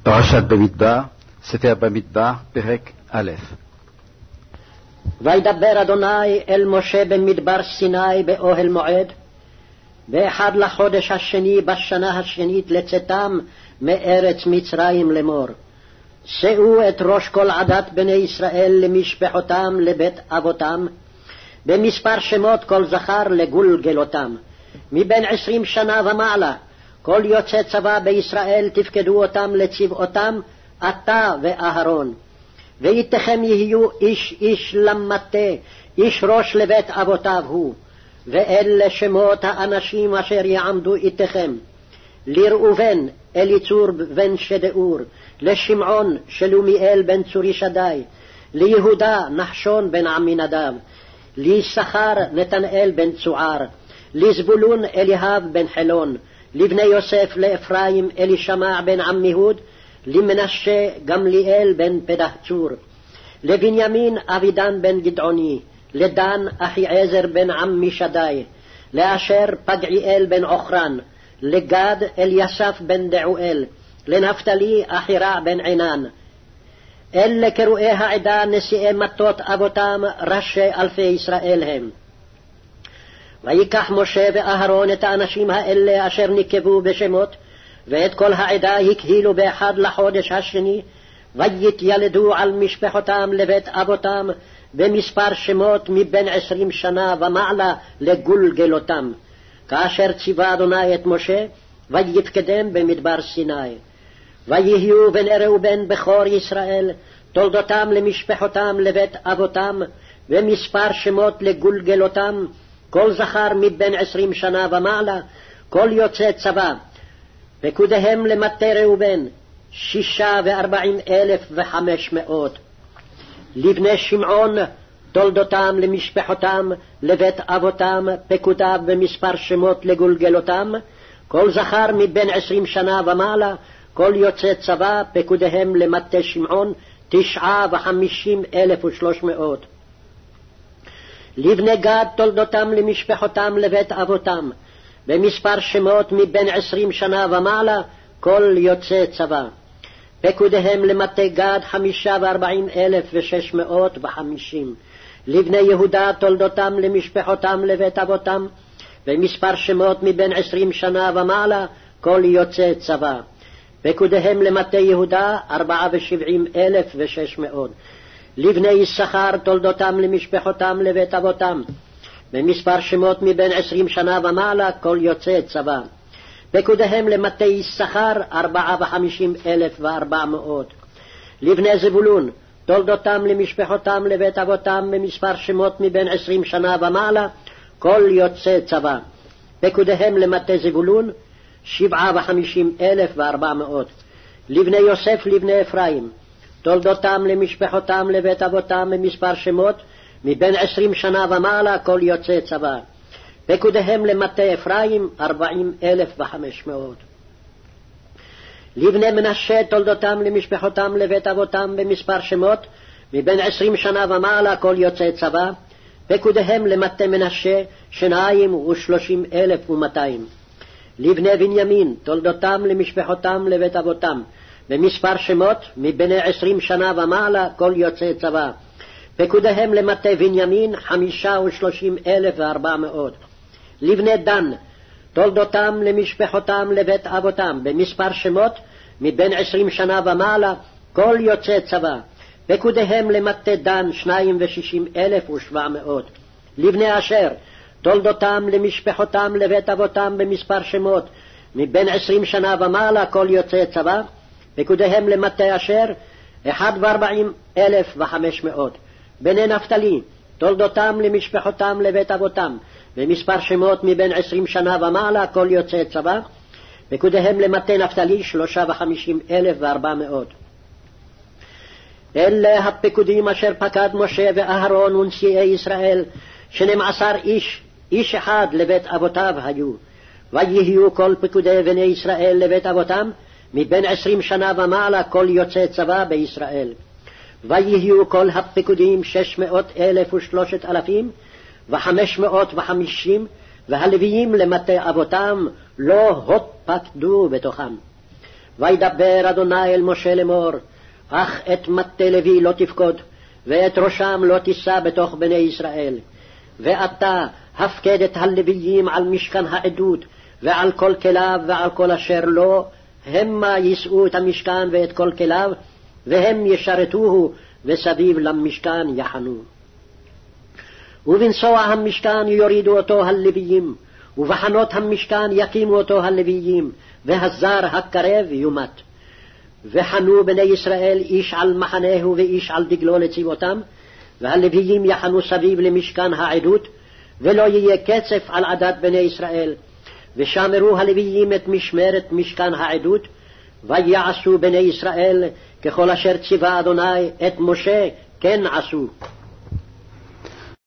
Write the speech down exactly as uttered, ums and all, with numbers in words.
פרשת במדבר, ספר במדבר, פרק א'. וידבר אדוני אל משה במדבר סיני באוהל מועד, באחד לחודש השני בשנה השנית לצאתם מארץ מצרים לאמור. שאו את ראש כל עדת בני ישראל למשפחותם לבית אבותם, במספר שמות כל זכר לגולגלותם, מבין עשרים שנה ומעלה, כל יוצא צבא בישראל תפקדו אותם לצבאותם, אתה ואהרון. ואיתכם יהיו איש איש למטה, איש ראש לבית אבותיו הוא. ואלה שמות האנשים אשר יעמדו איתכם: לראובן אליצור בן שדאור, לשמעון שלומיאל בן צורי שדי, ליהודה נחשון בן עמינדב, ליששכר נתנאל בן צוער, לזבולון אליהב בן חילון, לבני יוסף לאפרים אלישמע בן עמיהוד, למנשה גמליאל בן פדח צור, לבנימין אבידן בן גדעוני, לדן אחיעזר בן עמי שדי, לאשר פגעיאל בן עוכרן, לגד אליסף בן דעואל, לנפתלי אחירע בן עינן. אלה קרואי העדה נשיאי מטות אבותם, ראשי אלפי ישראל הם. ויקח משה ואהרון את האנשים האלה אשר נקבו בשמות, ואת כל העדה הקהילו באחד לחודש השני, ויתילדו על משפחותם לבית אבותם, במספר שמות מבין עשרים שנה ומעלה לגולגלותם, כאשר ציווה אדוני את משה, ויפקדם במדבר סיני. ויהיו בני ראובן בכור ישראל, תולדותם למשפחותם לבית אבותם, במספר שמות לגולגלותם, כל זכר מבין עשרים שנה ומעלה, כל יוצא צבא. פקודיהם למטה ראובן, שישה וארבעים אלף וחמש מאות. לבני שמעון, תולדותם למשפחותם לבית אבותם, פקודיו במספר שמות לגולגלותם, כל זכר מבין עשרים שנה ומעלה, כל יוצא צבא, פקודיהם למטה שמעון, תשעה וחמישים אלף ושלוש מאות. לבני גד, תולדותם למשפחותם לבית אבותם, במספר שמות מבין עשרים שנה ומעלה, כל יוצא צבא. פקודיהם למטה גד חמישה וארבעים אלף ושש מאות וחמישים. לבני יהודה, תולדותם למשפחותם לבית אבותם, במספר שמות מבין עשרים שנה ומעלה, כל יוצא צבא. פקודיהם למטה יהודה ארבעה ושבעים אלף ושש מאות. לבני יששכר, תולדותם למשפחותם לבית אבותם, במספר שמות מבין עשרים שנה ומעלה, כל יוצא צבא. פקודיהם למטה יששכר ארבעה וחמישים אלף וארבע מאות. לבני זבולון, תולדותם למשפחותם לבית אבותם, במספר שמות מבין עשרים שנה ומעלה, כל יוצא צבא. פקודיהם למטה זבולון שבעה וחמישים אלף וארבע מאות. לבני יוסף, לבני אפרים, תולדותם למשפחותם לבית אבותם, במספר שמות מבין עשרים שנה ומעלה, כל יוצא צבא. פקודיהם למטה אפרים ארבעים אלף וחמש מאות. לבני מנשה, תולדותם למשפחותם לבית אבותם, במספר שמות מבין עשרים שנה ומעלה, כל יוצא צבא. פקודיהם למטה מנשה שניים ושלושים אלף ומאתיים. לבני בנימין, תולדותם למשפחותם לבית אבותם, במספר שמות מבין עשרים שנה ומעלה, כל יוצא צבא. פקודיהם למטה בנימין חמישה ושלושים אלף וארבע מאות. לבני דן, תולדותם למשפחותם לבית אבותם, במספר שמות מבין עשרים שנה ומעלה, כל יוצא צבא. פקודיהם למטה דן שניים ושישים אלף ושבע מאות. לבני אשר, תולדותם למשפחותם לבית אבותם, במספר שמות מבין עשרים שנה ומעלה, כל יוצא צבא. פקודיהם למטה אשר אחד וארבעים אלף וחמש מאות. בני נפתלי, תולדותם למשפחותם לבית אבותם, במספר שמות מבין עשרים שנה ומעלה, כל יוצא צבא. פקודיהם למטה נפתלי שלושה וחמישים אלף וארבע מאות. אלה הפקודים אשר פקד משה ואהרון ונשיאי ישראל, שנים עשר איש, איש אחד לבית אבותיו היו. ויהיו כל פקודי בני ישראל לבית אבותם, מבין עשרים שנה ומעלה, כל יוצא צבא בישראל. ויהיו כל הפקודים שש מאות אלף ושלושת אלפים וחמש מאות וחמישים, והלוויים למטה אבותם לא הותפקדו בתוכם. וידבר אדוני אל משה לאמור, אך את מטה לוי לא תפקוד, ואת ראשם לא תישא בתוך בני ישראל. ואתה הפקד את הלוויים על משכן העדות, ועל כל כליו ועל כל אשר לו, המה יישאו את המשכן ואת כל כליו, והם ישרתוהו, וסביב למשכן יחנו. ובנסוע המשכן יורידו אותו הלוויים, ובחנות המשכן יקימו אותו הלוויים, והזר הקרב יומת. וחנו בני ישראל איש על מחנהו ואיש על דגלו לצבאותם, והלוויים יחנו סביב למשכן העדות, ולא יהיה קצף על עדת בני ישראל. ושמרו הלוויים את משמרת משכן העדות, ויעשו בני ישראל ככל אשר ציווה אדוני את משה כן עשו.